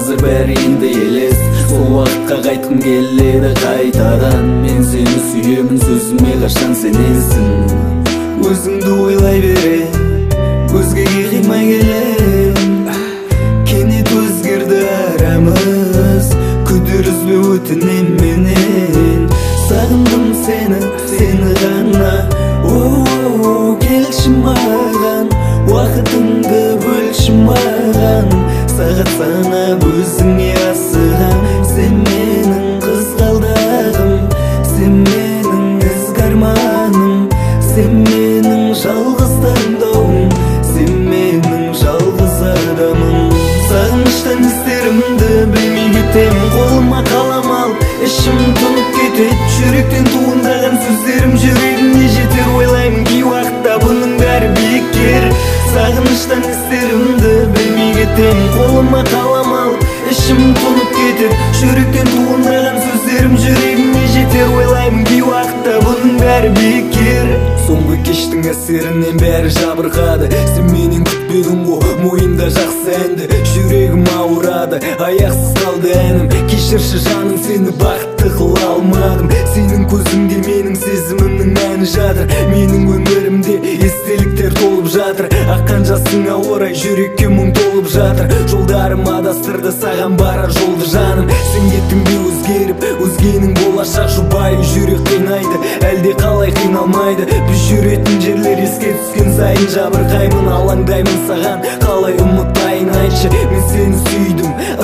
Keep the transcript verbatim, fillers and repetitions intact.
азыр бәрі енді елес. Сол уақытқа қайтқым келеді қайтадан. Мен сені сүйемін, сөзіме қашан сенесің. Өзіңді ойлай бере, өзгеге қимай келем. Кенет өзгерді арамыз, күдірізбе өтінем менен. Сағындым сені, сені ғана. Оу, келші маған, уақытыңды бөлші маған. Сағат санап өзіңе асығам. Сен менің қызғалдағым, сен менің ізгі арманым, сен менің жалғыз таңдауым, сен менің жалғыз адамым. Сағыныштан іздерімді білмей кетем, қолыма қалам алып ішім тұнып кетет. Жүректен туындаған сөздерім жүрегіме жетер. Ойлаймын кей уақытта бұның бәрі бекер. Сағыныштан іздерімді білмей кетем, қолыма қалам алып ішім тұнып кетет. Жүректен туындаған сөздерім жүрегіме жетер. Ойлаймын кей уақытта бұның бәрі бекер. Соңғы кештің әсерінен бәрі жабырқады. Сен менен күтпедің ғой мойында жақсы әнді. Жүрегім ауырады, аяқсыз қалды әнім. Кешірші жаным, сені бақытты қыла алмадым. Сенің көзіңде менің сезімімнің мәні жатыр. Менің өмірімде естеліктер толып жатыр. Аққан жасыңа орай жүрекке мұң толып жатыр. Жолдарым адастырды саған барар жолды жаным. Сен кеттің бе өзгеріп, өзгенің болашақ жұбайы. Жүрек қинайды, әлде қалай қиналмайды. Біз жүретін жерлер еске түскен сайын жабырқаймын. Алаңдаймын саған, қалай ұмытайын айтшы. Мен сені сүйдім,